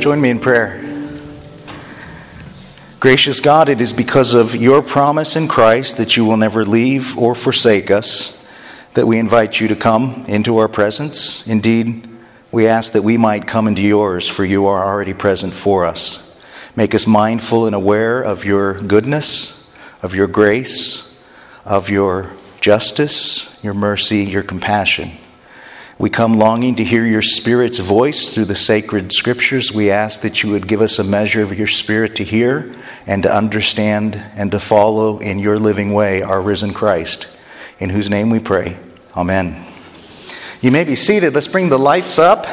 Join me in prayer. Gracious God, it is because of your promise in Christ that you will never leave or forsake us that we invite you to come into our presence. Indeed, we ask that we might come into yours, for you are already present for us. Make us mindful and aware of your goodness, of your grace, of your justice, your mercy, your compassion. We come longing to hear your Spirit's voice through the sacred Scriptures. We ask that you would give us a measure of your Spirit to hear and to understand and to follow in your living way our risen Christ, in whose name we pray. Amen. You may be seated. Let's bring the lights up.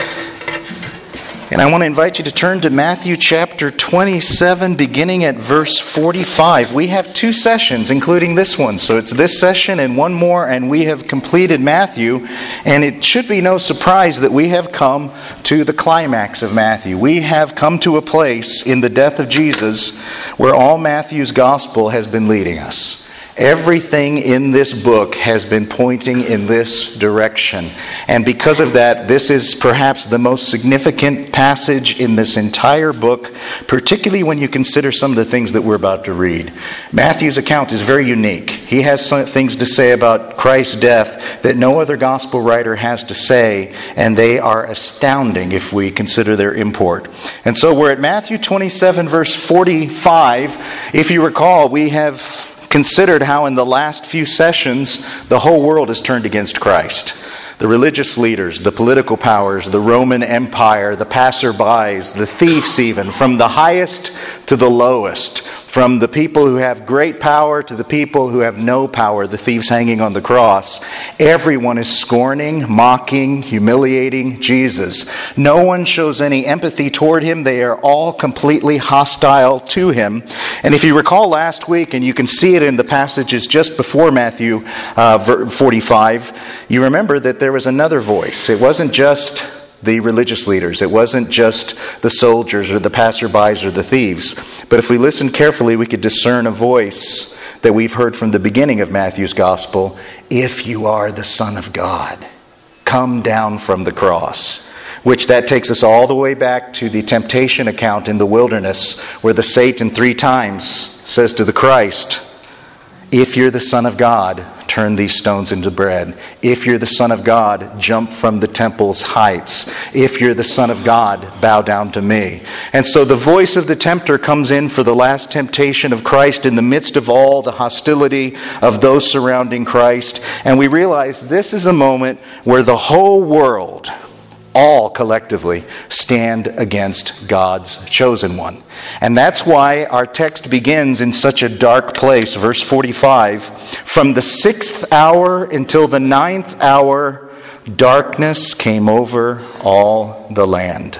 And I want to invite you to turn to Matthew chapter 27, beginning at verse 45. We have 2 sessions, including this one. So it's this session and one more, and we have completed Matthew. And it should be no surprise that we have come to the climax of Matthew. We have come to a place in the death of Jesus where all Matthew's gospel has been leading us. Everything in this book has been pointing in this direction. And because of that, this is perhaps the most significant passage in this entire book, particularly when you consider some of the things that we're about to read. Matthew's account is very unique. He has some things to say about Christ's death that no other gospel writer has to say, and they are astounding if we consider their import. And so we're at Matthew 27, verse 45. If you recall, we have considered how in the last few sessions the whole world has turned against Christ. The religious leaders, the political powers, the Roman Empire, the passerbys, the thieves even, from the highest to the lowest, from the people who have great power to the people who have no power, the thieves hanging on the cross. Everyone is scorning, mocking, humiliating Jesus. No one shows any empathy toward him. They are all completely hostile to him. And if you recall last week, and you can see it in the passages just before Matthew 45, you remember that there was another voice. It wasn't just the religious leaders. It wasn't just the soldiers or the passerbys or the thieves. But if we listen carefully, we could discern a voice that we've heard from the beginning of Matthew's gospel. If you are the Son of God, come down from the cross. Which that takes us all the way back to the temptation account in the wilderness, where the Satan 3 times says to the Christ, if you're the Son of God, turn these stones into bread. If you're the Son of God, jump from the temple's heights. If you're the Son of God, bow down to me. And so the voice of the tempter comes in for the last temptation of Christ in the midst of all the hostility of those surrounding Christ. And we realize this is a moment where the whole world, all collectively, stand against God's chosen one. And that's why our text begins in such a dark place. Verse 45, from the 6th hour until the 9th hour, darkness came over all the land.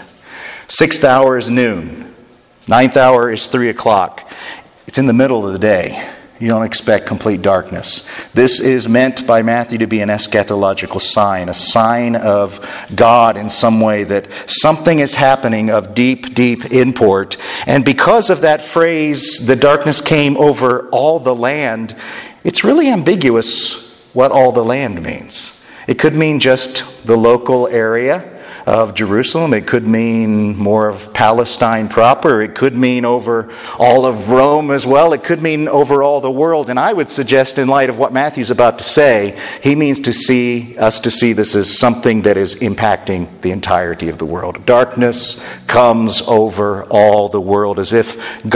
6th hour is noon. 9th hour is 3 o'clock. It's in the middle of the day. You don't expect complete darkness. This is meant by Matthew to be an eschatological sign, a sign of God in some way, that something is happening of deep, deep import. And because of that phrase, the darkness came over all the land, it's really ambiguous what all the land means. It could mean just the local area of Jerusalem. It could mean more of Palestine proper. It could mean over all of Rome as well. It could mean over all the world. And I would suggest, in light of what Matthew's about to say, he means to see us to see this as something that is impacting the entirety of the world. Darkness comes over all the world as if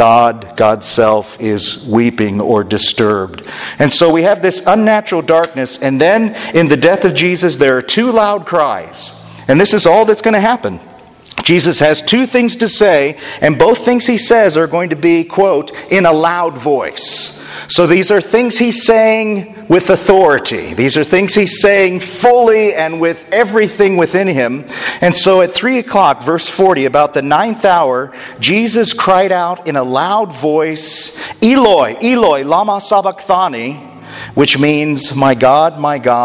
God's self, is weeping or disturbed. And so we have this unnatural darkness, and then in the death of Jesus there are 2 loud cries. And this is all that's going to happen. Jesus has 2 things to say, and both things he says are going to be, quote, in a loud voice. So these are things he's saying with authority. These are things he's saying fully and with everything within him. And so at 3 o'clock, verse 40, about the 9th hour, Jesus cried out in a loud voice, Eloi, Eloi, lama sabachthani, which means, my God,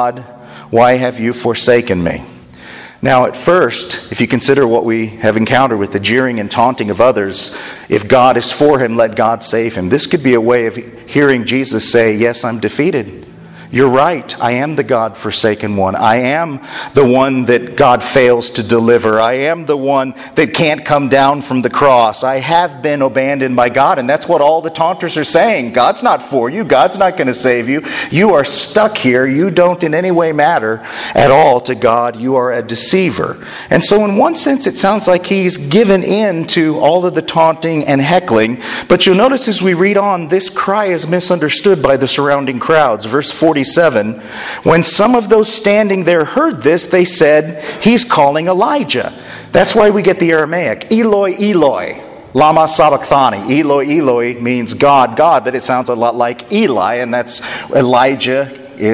why have you forsaken me? Now, at first, if you consider what we have encountered with the jeering and taunting of others, if God is for him, let God save him. This could be a way of hearing Jesus say, yes, I'm defeated. You're right. I am the God-forsaken one. I am the one that God fails to deliver. I am the one that can't come down from the cross. I have been abandoned by God. And that's what all the taunters are saying. God's not for you. God's not going to save you. You are stuck here. You don't in any way matter at all to God. You are a deceiver. And so in one sense, it sounds like he's given in to all of the taunting and heckling. But you'll notice as we read on, this cry is misunderstood by the surrounding crowds. Verse 47, when some of those standing there heard this, they said, he's calling Elijah. That's why we get the Aramaic. Eloi, Eloi, lama sabachthani. Eloi, Eloi means God, God, but it sounds a lot like Eli, and that's Elijah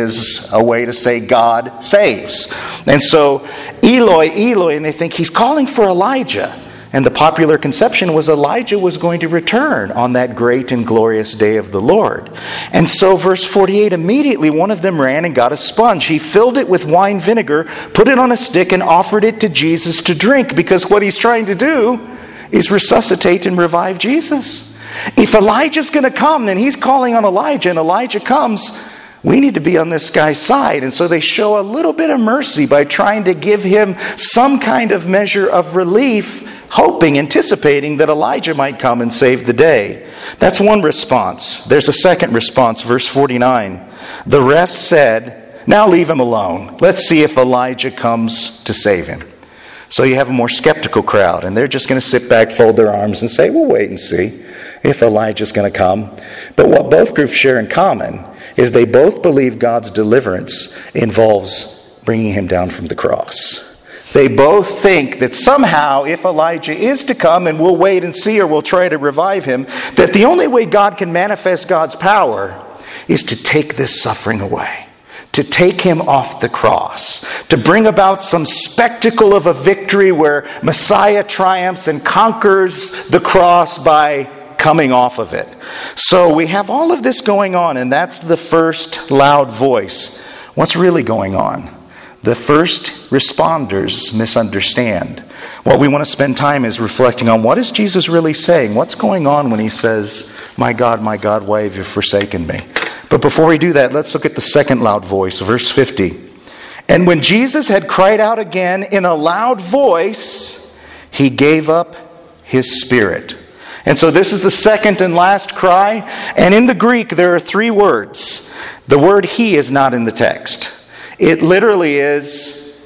is a way to say God saves. And so, Eloi, Eloi, and they think he's calling for Elijah. And the popular conception was Elijah was going to return on that great and glorious day of the Lord. And so verse 48, immediately one of them ran and got a sponge. He filled it with wine vinegar, put it on a stick, and offered it to Jesus to drink. Because what he's trying to do is resuscitate and revive Jesus. If Elijah's going to come, then he's calling on Elijah, and Elijah comes, we need to be on this guy's side. And so they show a little bit of mercy by trying to give him some kind of measure of relief, hoping, anticipating that Elijah might come and save the day. That's one response. There's a second response, verse 49. The rest said, now leave him alone. Let's see if Elijah comes to save him. So you have a more skeptical crowd, and they're just going to sit back, fold their arms, and say, we'll wait and see if Elijah's going to come. But what both groups share in common is they both believe God's deliverance involves bringing him down from the cross. They both think that somehow, if Elijah is to come, and we'll wait and see, or we'll try to revive him, that the only way God can manifest God's power is to take this suffering away, to take him off the cross, to bring about some spectacle of a victory where Messiah triumphs and conquers the cross by coming off of it. So we have all of this going on, and that's the first loud voice. What's really going on? The first responders misunderstand. What we want to spend time is reflecting on, what is Jesus really saying? What's going on when he says, my God, why have you forsaken me? But before we do that, let's look at the second loud voice, verse 50. And when Jesus had cried out again in a loud voice, he gave up his spirit. And so this is the second and last cry. And in the Greek, there are three words. The word he is not in the text. It literally is,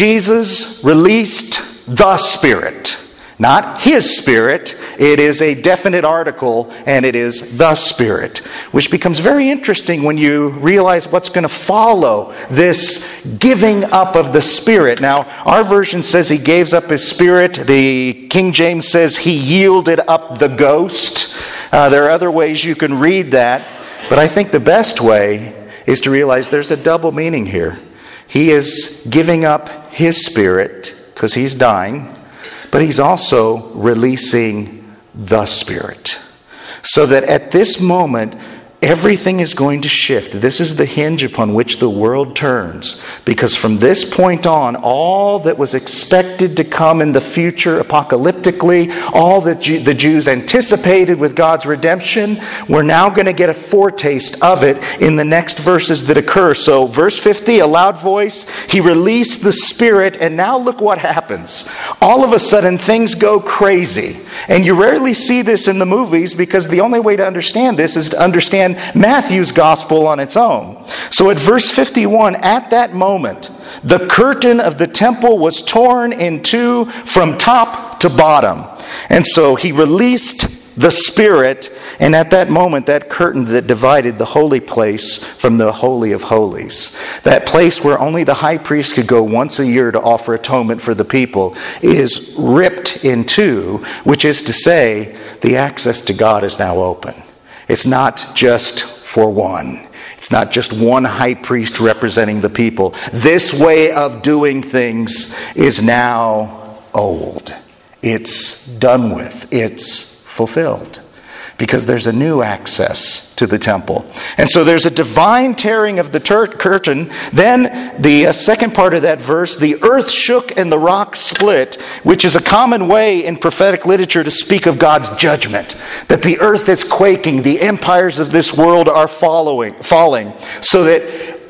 Jesus released the Spirit. Not his Spirit. It is a definite article, and it is the Spirit. Which becomes very interesting when you realize what's going to follow this giving up of the Spirit. Now, our version says he gave up his spirit. The King James says he yielded up the ghost. There are other ways you can read that. But I think the best way is to realize there's a double meaning here. He is giving up his spirit because he's dying, but he's also releasing the Spirit. So that at this moment, everything is going to shift. This is the hinge upon which the world turns. Because from this point on, all that was expected to come in the future apocalyptically, all that the Jews anticipated with God's redemption, we're now going to get a foretaste of it in the next verses that occur. So verse 50, a loud voice, he released the Spirit, and now look what happens. All of a sudden, things go crazy. And you rarely see this in the movies because the only way to understand this is to understand Matthew's gospel on its own. So at verse 51, at that moment, the curtain of the temple was torn in two from top to bottom. And so he released the Spirit, and at that moment, that curtain that divided the holy place from the Holy of Holies, that place where only the high priest could go once a year to offer atonement for the people, is ripped in two, which is to say, the access to God is now open. It's not just for one. It's not just one high priest representing the people. This way of doing things is now old. It's done with. It's fulfilled. Because there's a new access to the temple. And so there's a divine tearing of the curtain. Then the second part of that verse, the earth shook and the rocks split, which is a common way in prophetic literature to speak of God's judgment. That the earth is quaking, the empires of this world are falling. So that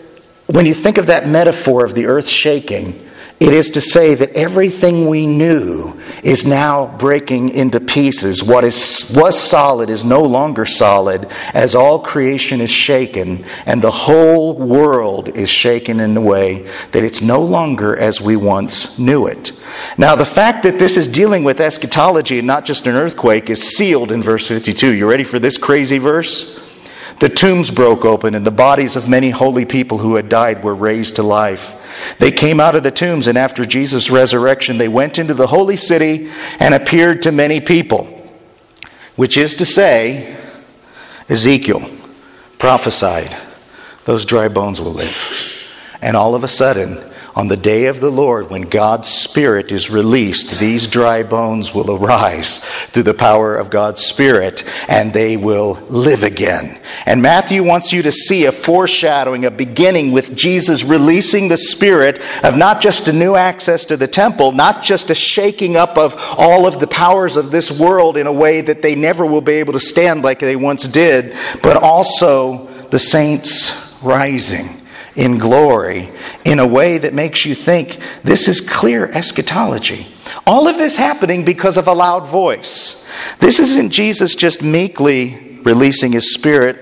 when you think of that metaphor of the earth shaking, it is to say that everything we knew is now breaking into pieces. What was solid is no longer solid, as all creation is shaken, and the whole world is shaken in a way that it's no longer as we once knew it. Now, the fact that this is dealing with eschatology and not just an earthquake is sealed in verse 52. You ready for this crazy verse? The tombs broke open, and the bodies of many holy people who had died were raised to life. They came out of the tombs, and after Jesus' resurrection, they went into the holy city and appeared to many people. Which is to say, Ezekiel prophesied, those dry bones will live. And all of a sudden, on the day of the Lord, when God's Spirit is released, these dry bones will arise through the power of God's Spirit, and they will live again. And Matthew wants you to see a foreshadowing, a beginning with Jesus releasing the Spirit of not just a new access to the temple, not just a shaking up of all of the powers of this world in a way that they never will be able to stand like they once did, but also the saints rising in glory in a way that makes you think this is clear eschatology. All of this happening because of a loud voice. This isn't Jesus just meekly releasing His Spirit,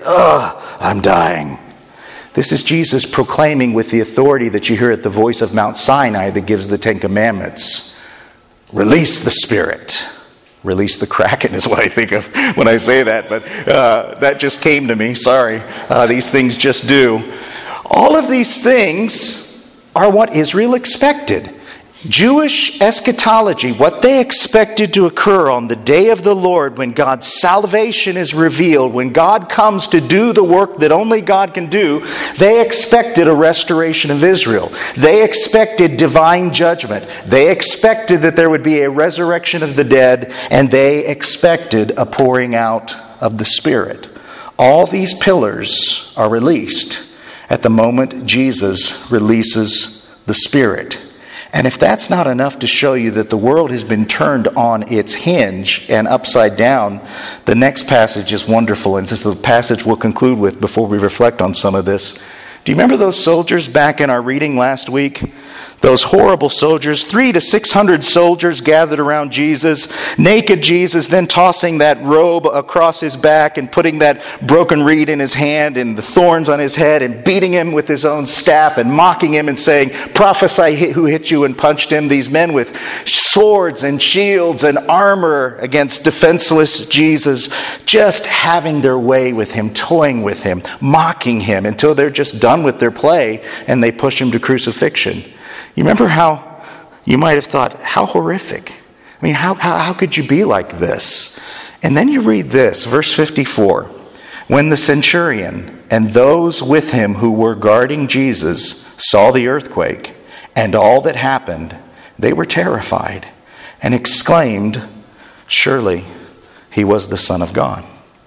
I'm dying. This is Jesus proclaiming with the authority that you hear at the voice of Mount Sinai that gives the Ten Commandments. Release the Spirit. Release the Kraken is what I think of when I say that, but that just came to me. Sorry. These things just do. All of these things are what Israel expected. Jewish eschatology, what they expected to occur on the day of the Lord when God's salvation is revealed, when God comes to do the work that only God can do, they expected a restoration of Israel. They expected divine judgment. They expected that there would be a resurrection of the dead, and they expected a pouring out of the Spirit. All these pillars are released at the moment Jesus releases the Spirit. And if that's not enough to show you that the world has been turned on its hinge and upside down, the next passage is wonderful. And this is the passage we'll conclude with before we reflect on some of this. Do you remember those soldiers back in our reading last week? Those horrible soldiers, 300 to 600 soldiers gathered around Jesus, naked Jesus, then tossing that robe across his back and putting that broken reed in his hand and the thorns on his head and beating him with his own staff and mocking him and saying, prophesy who hit you, and punched him. These men with swords and shields and armor against defenseless Jesus, just having their way with him, toying with him, mocking him until they're just done with their play and they push him to crucifixion. You remember how you might have thought, how horrific. I mean, how could you be like this? And then you read this, verse 54. When the centurion and those with him who were guarding Jesus saw the earthquake and all that happened, they were terrified and exclaimed, surely he was the Son of God.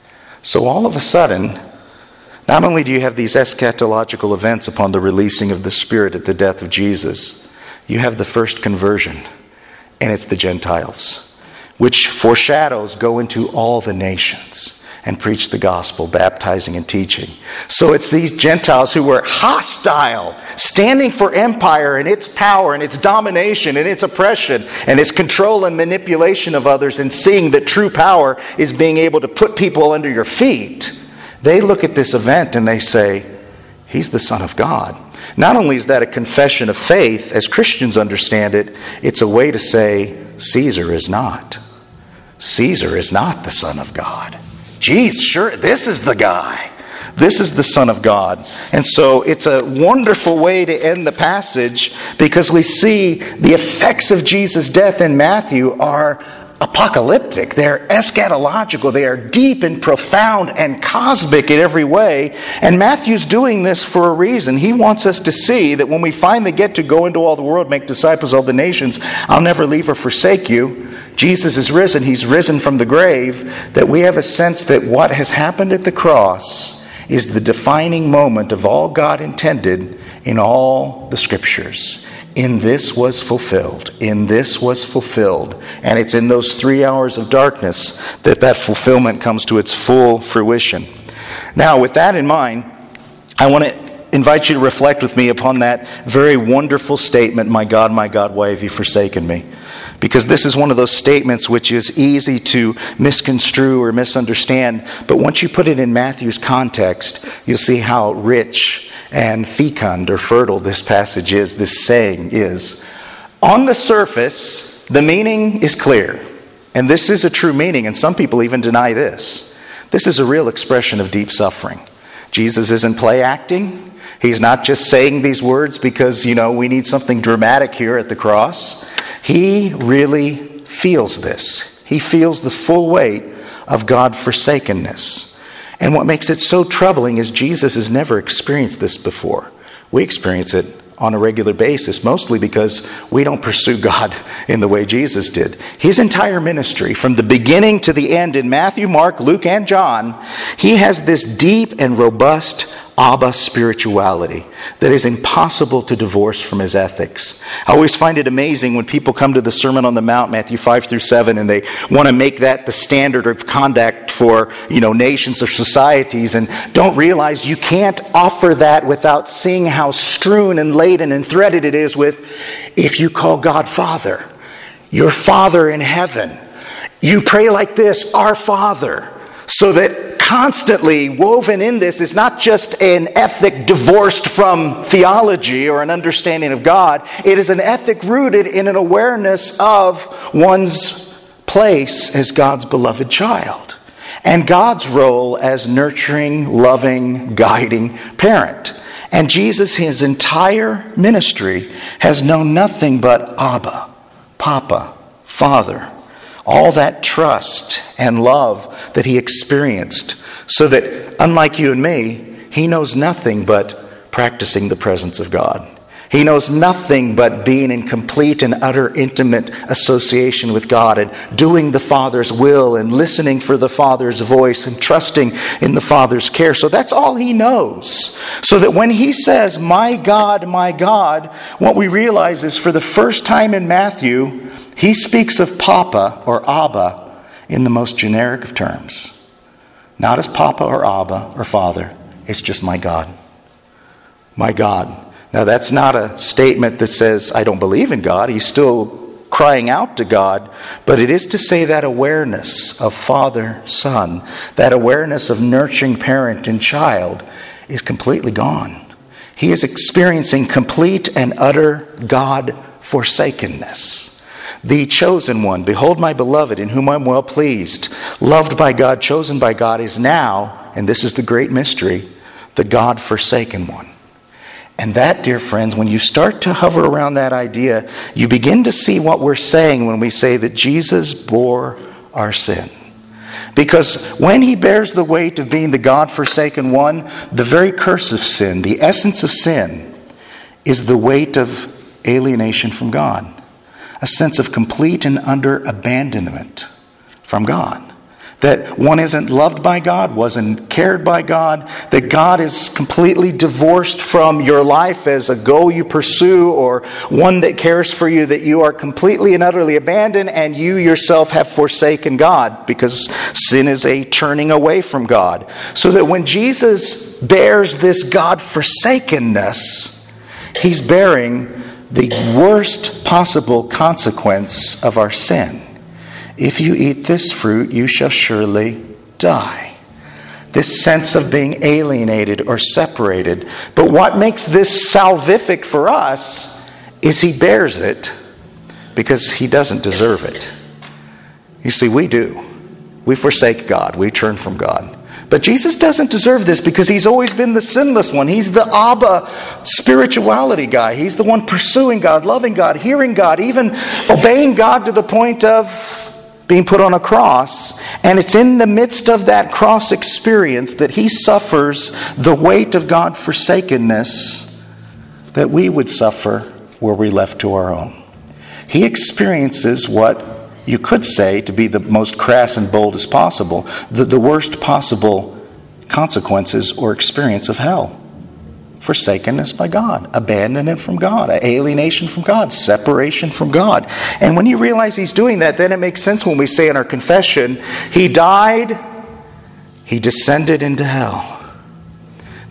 So all of a sudden, not only do you have these eschatological events upon the releasing of the Spirit at the death of Jesus, you have the first conversion, and it's the Gentiles, which foreshadows go into all the nations and preach the gospel, baptizing and teaching. So it's these Gentiles who were hostile, standing for empire and its power and its domination and its oppression and its control and manipulation of others, and seeing that true power is being able to put people under your feet. They look at this event and they say, He's the Son of God. Not only is that a confession of faith, as Christians understand it, it's a way to say, Caesar is not. Caesar is not the Son of God. Geez, sure, this is the guy. This is the Son of God. And so it's a wonderful way to end the passage, because we see the effects of Jesus' death in Matthew are apocalyptic. They're eschatological. They are deep and profound and cosmic in every way. And Matthew's doing this for a reason. He wants us to see that when we finally get to go into all the world, make disciples of all the nations, I'll never leave or forsake you. Jesus is risen. He's risen from the grave. That we have a sense that what has happened at the cross is the defining moment of all God intended in all the Scriptures. In this was fulfilled. In this was fulfilled. And it's in those 3 hours of darkness that fulfillment comes to its full fruition. Now, with that in mind, I want to invite you to reflect with me upon that very wonderful statement, my God, why have you forsaken me? Because this is one of those statements which is easy to misconstrue or misunderstand. But once you put it in Matthew's context, you'll see how rich and fecund or fertile this passage is, this saying is. On the surface, the meaning is clear. And this is a true meaning, and some people even deny this. This is a real expression of deep suffering. Jesus isn't play acting. He's not just saying these words because, we need something dramatic here at the cross. He really feels this. He feels the full weight of God-forsakenness. And what makes it so troubling is Jesus has never experienced this before. We experience it on a regular basis, mostly because we don't pursue God in the way Jesus did. His entire ministry, from the beginning to the end in Matthew, Mark, Luke, and John, he has this deep and robust Abba spirituality that is impossible to divorce from his ethics. I always find it amazing when people come to the Sermon on the Mount, Matthew 5 through 7, and they want to make that the standard of conduct for, nations or societies, and don't realize you can't offer that without seeing how strewn and laden and threaded it is with, if you call God Father, your Father in heaven, you pray like this, our Father, so that constantly woven in this is not just an ethic divorced from theology or an understanding of God. It is an ethic rooted in an awareness of one's place as God's beloved child and God's role as nurturing, loving, guiding parent. And Jesus, his entire ministry, has known nothing but Abba, Papa, Father. All that trust and love that he experienced, so that, unlike you and me, he knows nothing but practicing the presence of God. He knows nothing but being in complete and utter intimate association with God and doing the Father's will and listening for the Father's voice and trusting in the Father's care. So that's all he knows. So that when he says, my God, what we realize is for the first time in Matthew, he speaks of Papa or Abba in the most generic of terms. Not as Papa or Abba or Father. It's just my God. My God. Now that's not a statement that says, I don't believe in God. He's still crying out to God. But it is to say that awareness of Father, Son, that awareness of nurturing parent and child is completely gone. He is experiencing complete and utter God-forsakenness. The chosen one, behold my beloved, in whom I'm well pleased, loved by God, chosen by God, is now, and this is the great mystery, the God-forsaken one. And that, dear friends, when you start to hover around that idea, you begin to see what we're saying when we say that Jesus bore our sin. Because when he bears the weight of being the God-forsaken one, the very curse of sin, the essence of sin, is the weight of alienation from God. A sense of complete and utter abandonment from God. That one isn't loved by God, wasn't cared by God, that God is completely divorced from your life as a goal you pursue or one that cares for you, that you are completely and utterly abandoned and you yourself have forsaken God because sin is a turning away from God. So that when Jesus bears this God-forsakenness, he's bearing the worst possible consequence of our sin. If you eat this fruit, you shall surely die. This sense of being alienated or separated. But what makes this salvific for us is he bears it because he doesn't deserve it. You see, we do. We forsake God. We turn from God. But Jesus doesn't deserve this because he's always been the sinless one. He's the Abba spirituality guy. He's the one pursuing God, loving God, hearing God, even obeying God to the point of being put on a cross. And it's in the midst of that cross experience that he suffers the weight of God-forsakenness that we would suffer were we left to our own. He experiences what you could say, to be the most crass and bold as possible, the worst possible consequences or experience of hell. Forsakenness by God, abandonment from God, alienation from God, separation from God. And when you realize he's doing that, then it makes sense when we say in our confession, he died, he descended into hell.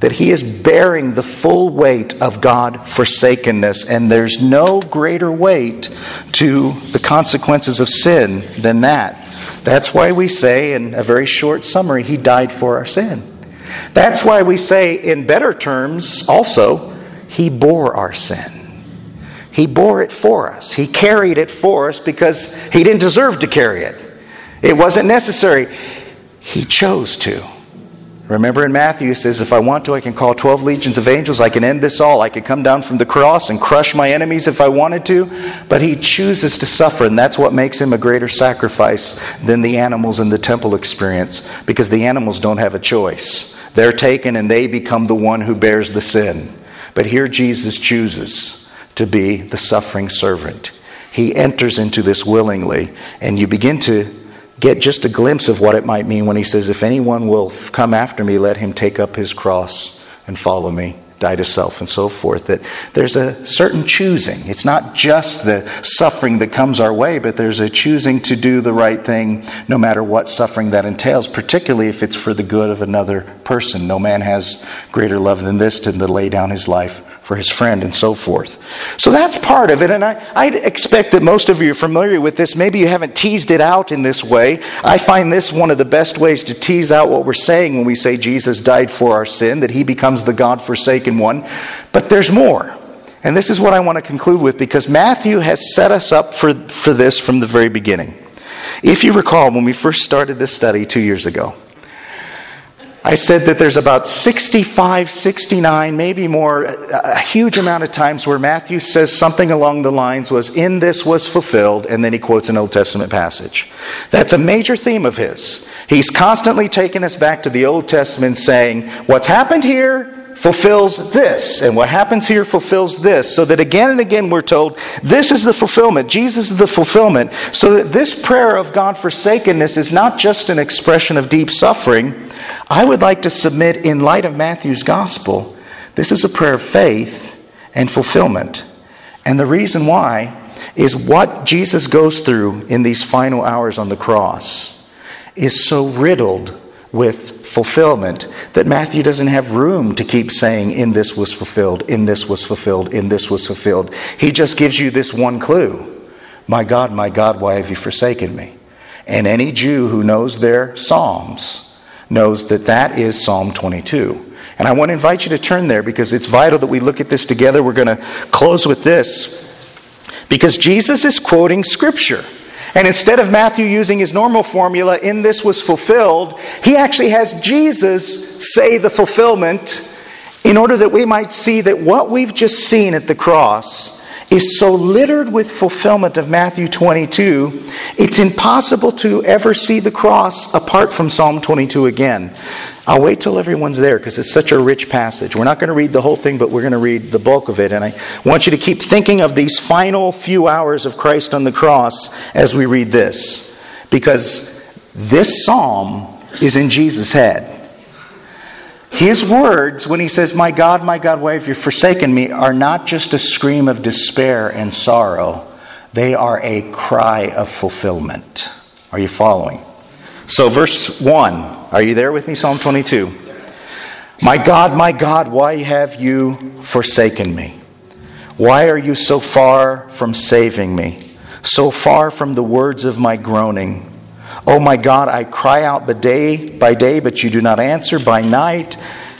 that he is bearing the full weight of God forsakenness, and there's no greater weight to the consequences of sin than that. That's why we say, in a very short summary, he died for our sin. That's why we say, in better terms, also, he bore our sin. He bore it for us. He carried it for us because he didn't deserve to carry it. It wasn't necessary. He chose to. Remember in Matthew it says, if I want to, I can call 12 legions of angels. I can end this all. I could come down from the cross and crush my enemies if I wanted to. But he chooses to suffer, and that's what makes him a greater sacrifice than the animals in the temple experience, because the animals don't have a choice. They're taken and they become the one who bears the sin. But here Jesus chooses to be the suffering servant. He enters into this willingly, and you begin to get just a glimpse of what it might mean when he says, if anyone will come after me, let him take up his cross and follow me, die to self, and so forth. That there's a certain choosing. It's not just the suffering that comes our way, but there's a choosing to do the right thing no matter what suffering that entails, particularly if it's for the good of another person. No man has greater love than this, than to lay down his life for his friend, and so forth. So that's part of it, and I expect that most of you are familiar with this. Maybe you haven't teased it out in this way. I find this one of the best ways to tease out what we're saying when we say Jesus died for our sin, that he becomes the God-forsaken one. But there's more. And this is what I want to conclude with, because Matthew has set us up for this from the very beginning. If you recall, when we first started this study 2 years ago, I said that there's about 65, 69, maybe more, a huge amount of times where Matthew says something along the lines was, in this was fulfilled, and then he quotes an Old Testament passage. That's a major theme of his. He's constantly taking us back to the Old Testament saying, what's happened here fulfills this, and what happens here fulfills this, so that again and again we're told, this is the fulfillment, Jesus is the fulfillment, so that this prayer of God-forsakenness is not just an expression of deep suffering. I would like to submit, in light of Matthew's gospel, this is a prayer of faith and fulfillment. And the reason why is what Jesus goes through in these final hours on the cross is so riddled with fulfillment that Matthew doesn't have room to keep saying, in this was fulfilled, in this was fulfilled, in this was fulfilled. He just gives you this one clue. My God, why have you forsaken me? And any Jew who knows their Psalms knows that that is Psalm 22. And I want to invite you to turn there, because it's vital that we look at this together. We're going to close with this, because Jesus is quoting Scripture. And instead of Matthew using his normal formula, in this was fulfilled, he actually has Jesus say the fulfillment in order that we might see that what we've just seen at the cross is so littered with fulfillment of Matthew 22, it's impossible to ever see the cross apart from Psalm 22 again. I'll wait till everyone's there, because it's such a rich passage. We're not going to read the whole thing, but we're going to read the bulk of it. And I want you to keep thinking of these final few hours of Christ on the cross as we read this, because this psalm is in Jesus' head. His words, when he says, my God, why have you forsaken me, are not just a scream of despair and sorrow. They are a cry of fulfillment. Are you following? So verse 1, are you there with me? Psalm 22. My God, why have you forsaken me? Why are you so far from saving me? So far from the words of my groaning? Oh my God, I cry out by day, but you do not answer, by night,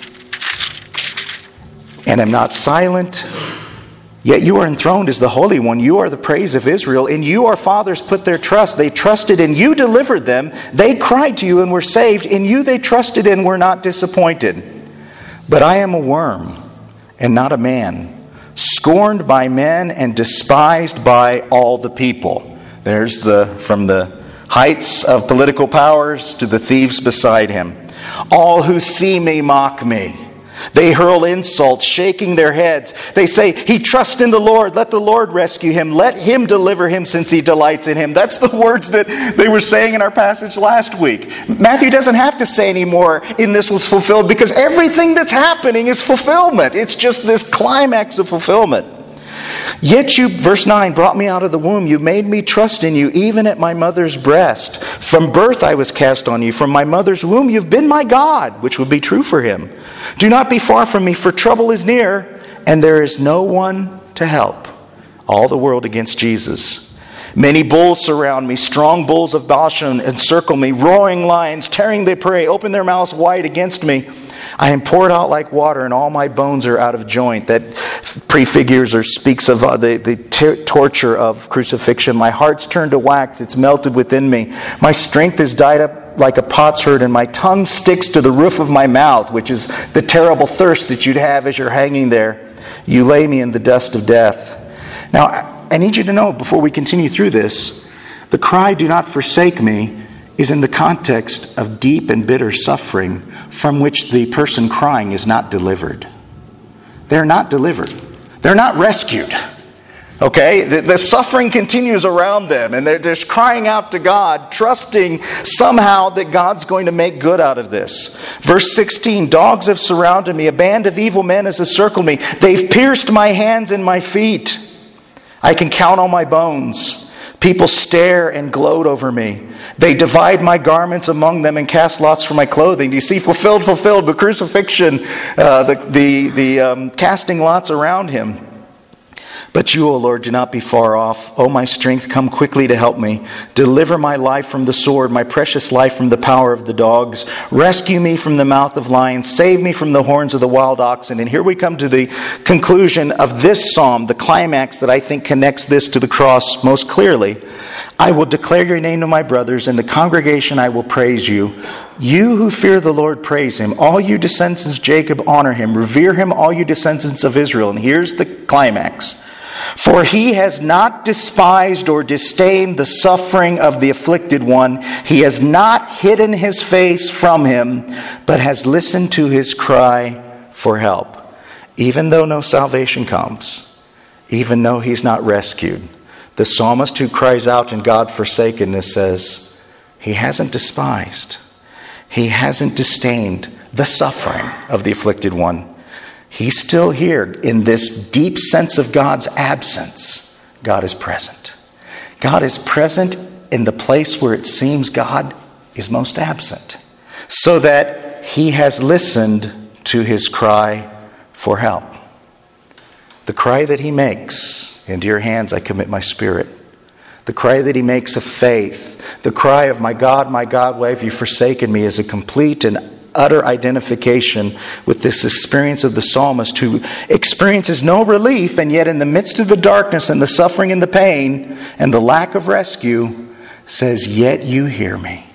and am not silent. Yet you are enthroned as the Holy One. You are the praise of Israel. In you our fathers put their trust. They trusted and you delivered them. They cried to you and were saved. In you they trusted and were not disappointed. But I am a worm and not a man, scorned by men and despised by all the people. There's from the heights of political powers to the thieves beside him. All who see me mock me. They hurl insults, shaking their heads. They say, he trusts in the Lord. Let the Lord rescue him. Let him deliver him, since he delights in him. That's the words that they were saying in our passage last week. Matthew doesn't have to say anymore, in this was fulfilled, because everything that's happening is fulfillment. It's just this climax of fulfillment. Yet you, verse 9, brought me out of the womb. You made me trust in you, even at my mother's breast. From birth I was cast on you. From my mother's womb you've been my God, which would be true for him. Do not be far from me, for trouble is near, and there is no one to help. All the world against Jesus. Many bulls surround me, strong bulls of Bashan encircle me, roaring lions, tearing their prey, open their mouths wide against me. I am poured out like water, and all my bones are out of joint. That prefigures or speaks of the torture of crucifixion. My heart's turned to wax, it's melted within me. My strength is dried up like a potsherd, and my tongue sticks to the roof of my mouth, which is the terrible thirst that you'd have as you're hanging there. You lay me in the dust of death. Now, I need you to know, before we continue through this, the cry, "Do not forsake me," is in the context of deep and bitter suffering from which the person crying is not delivered. They're not delivered. They're not rescued. Okay? The suffering continues around them, and they're just crying out to God, trusting somehow that God's going to make good out of this. Verse 16, dogs have surrounded me. A band of evil men has encircled me. They've pierced my hands and my feet. I can count all my bones. People stare and gloat over me. They divide my garments among them and cast lots for my clothing. Do you see? Fulfilled, the crucifixion, the casting lots around him. But you, O Lord, do not be far off. O my strength, come quickly to help me. Deliver my life from the sword, my precious life from the power of the dogs. Rescue me from the mouth of lions. Save me from the horns of the wild oxen. And here we come to the conclusion of this psalm, the climax that I think connects this to the cross most clearly. I will declare your name to my brothers. In the congregation I will praise you. You who fear the Lord, praise him. All you descendants of Jacob, honor him. Revere him, all you descendants of Israel. And here's the climax. For he has not despised or disdained the suffering of the afflicted one. He has not hidden his face from him, but has listened to his cry for help. Even though no salvation comes, even though he's not rescued, the psalmist who cries out in God-forsakenness says, he hasn't despised. He hasn't disdained the suffering of the afflicted one. He's still here. In this deep sense of God's absence, God is present. God is present in the place where it seems God is most absent, so that he has listened to his cry for help. The cry that he makes, into your hands I commit my spirit. The cry that he makes of faith, the cry of my God, why have you forsaken me, is a complete and utter identification with this experience of the psalmist, who experiences no relief, and yet in the midst of the darkness and the suffering and the pain and the lack of rescue says, yet you hear me.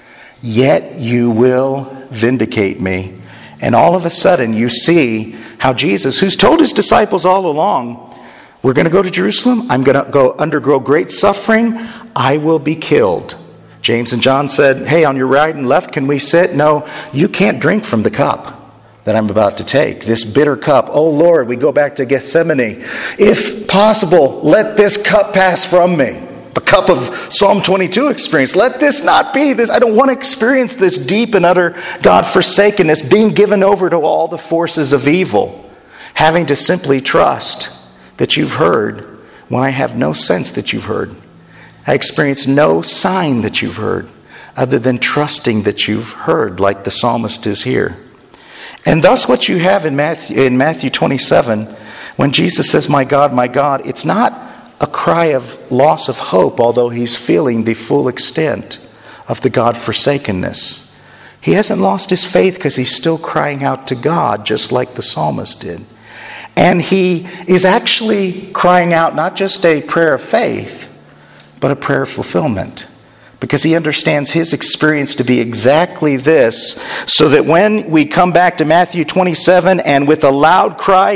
Yet you will vindicate me. And all of a sudden you see how Jesus, who's told his disciples all along, we're going to go to Jerusalem, I'm going to undergo great suffering, I will be killed. James and John said, hey, on your right and left, can we sit? No, you can't drink from the cup that I'm about to take. This bitter cup. Oh Lord, we go back to Gethsemane. If possible, let this cup pass from me. The cup of Psalm 22 experience. Let this not be this. I don't want to experience this deep and utter God-forsakenness, being given over to all the forces of evil, having to simply trust that you've heard when I have no sense that you've heard. I experience no sign that you've heard other than trusting that you've heard, like the psalmist is here. And thus what you have in Matthew 27, when Jesus says, my God, it's not a cry of loss of hope, although he's feeling the full extent of the God-forsakenness. He hasn't lost his faith because he's still crying out to God, just like the psalmist did. And he is actually crying out not just a prayer of faith, but a prayer of fulfillment. Because he understands his experience to be exactly this, so that when we come back to Matthew 27, and with a loud cry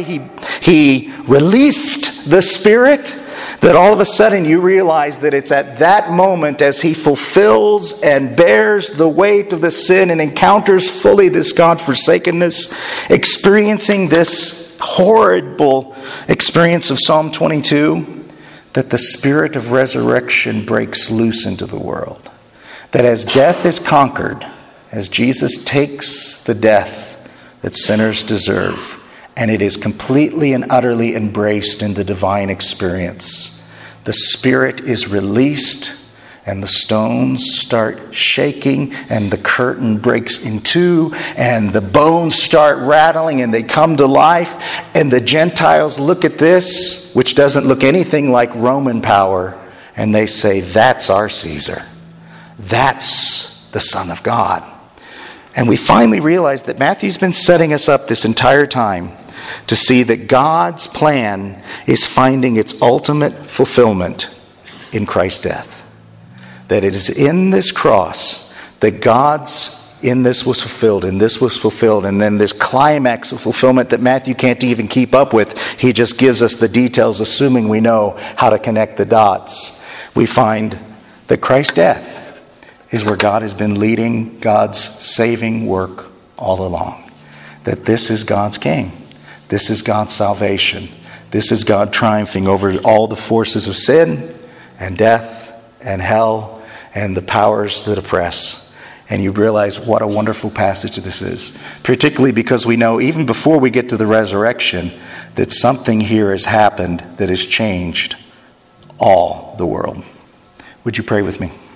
he released the Spirit, that all of a sudden you realize that it's at that moment, as he fulfills and bears the weight of the sin and encounters fully this God-forsakenness, experiencing this horrible experience of Psalm 22, that the spirit of resurrection breaks loose into the world. That as death is conquered, as Jesus takes the death that sinners deserve, And it is completely and utterly embraced in the divine experience. The Spirit is released, and the stones start shaking, and the curtain breaks in two, and the bones start rattling, and they come to life. And the Gentiles look at this, which doesn't look anything like Roman power, and they say, that's our Caesar. That's the Son of God. And we finally realize that Matthew's been setting us up this entire time to see that God's plan is finding its ultimate fulfillment in Christ's death. That it is in this cross that God's in this was fulfilled, and this was fulfilled, and then this climax of fulfillment that Matthew can't even keep up with, he just gives us the details, assuming we know how to connect the dots. We find that Christ's death is where God has been leading God's saving work all along. That this is God's King. This is God's salvation. This is God triumphing over all the forces of sin and death and hell and the powers that oppress. And you realize what a wonderful passage this is. Particularly because we know even before we get to the resurrection that something here has happened that has changed all the world. Would you pray with me?